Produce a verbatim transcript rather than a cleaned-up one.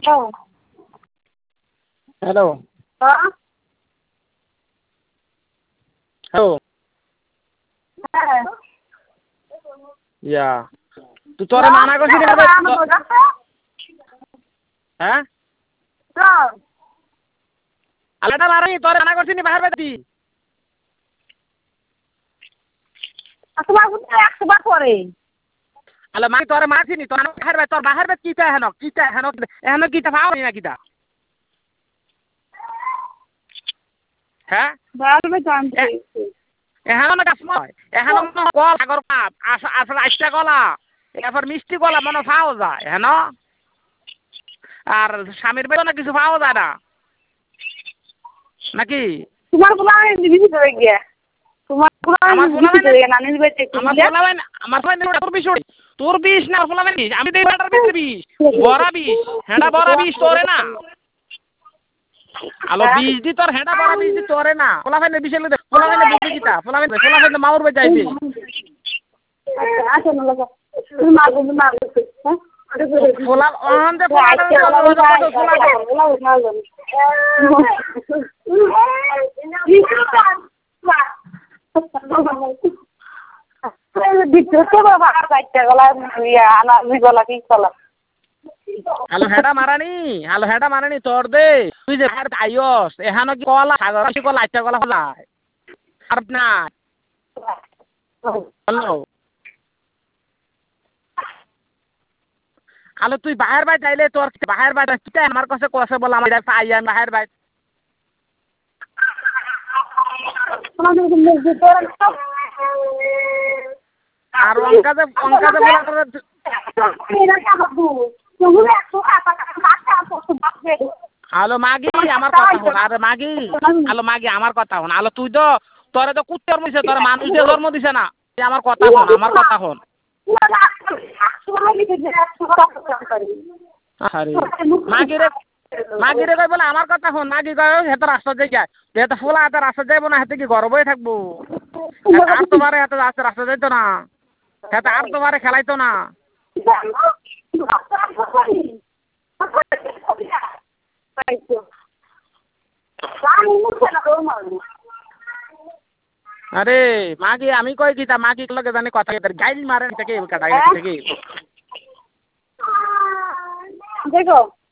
Oh. Hello. Huh? Hello. Yeah. Yeah. Tu tore mana ko sini ba? Ha? So. Alata mari tore mana ko sini bahar bati. Asma buta asma pore. Ala mari tore ma sini to ano bahar ba tor bahar bat kita hano kita hano hano kita pao ni na kita. Ha? Bahar ba jante. এখানো না কাসময় এখানো মনে call আগর পাপ আসা আসলে আইসা গলা এরপর মিষ্টি গলা মনে পাওয়া যায় হেন আর স্বামীর বেলা না কিছু পাওয়া যায় না নাকি তোমার বলা দিবি ধরে গিয়া তোমার বলা দিবি ধরে গিয়া নানি দিবে তে আমার বলা মানে আমার বলা তোর বিষ তোর বিষ না বলা মানে আমি দেই বাটার ভিতরে বিষ বড়া বিষ হেডা বড়া বিষ তোরে না আলো বিষ দি তোর হেডা বড়া বিষ দি তোরে না বলা মানে বিষ লই বলা মানে বুঝি কিতা বলা মানে বলা মানে মাউর বে যাইছে আচ্ছা না লাগা তুমি মারবো মারবো হ্যাঁ ফোলা অন দে ফোলা দে ফোলা দে ভিতরে বাবা আর বাইটা গলা ইয়া আনা গলা কি কলা হ্যালো হেডা মারানি হ্যালো হেডা মারানি তোর দে তুই যে ভারত আইস এখানো কি কলা সাগর কি কলা আচ্ছা কলা যায় আর না হ্যালো হ্যালো তুই বাহির বাই যাইলে তোর বাহির বাই কিটা আমার কাছে কসে বল আমার এটা আইয়া বাহির বাই আর অঙ্কা যে অঙ্কা যে বলা তোর হ্যালো মাগি আমার কথা হন আরে মাগি হ্যালো মাগি আমার কথা হন হ্যালো তুই তো তোরে তো কুত্তর মইছে তোর মানুষ দিয়ে জন্ম দিছে না আমার কথা হন আমার কথা হন আরে মাগি রে মাগি রে কই বলে আমার কথা হন মাগি কই হেতে রাস্তা যাই যায় হেতে ফুলা হাতে রাস্তা যাইবো না হেতে কি ঘর বই থাকবো আর তোমারে হেতে রাস্তা যাইতো না হেতে আর তোমারে খেলাইতো না আরে মাগি আমি কই কিতা মাগি লগে জানি কথা কইতার গাইল মারেন থেকে কাটা থেকে দেখো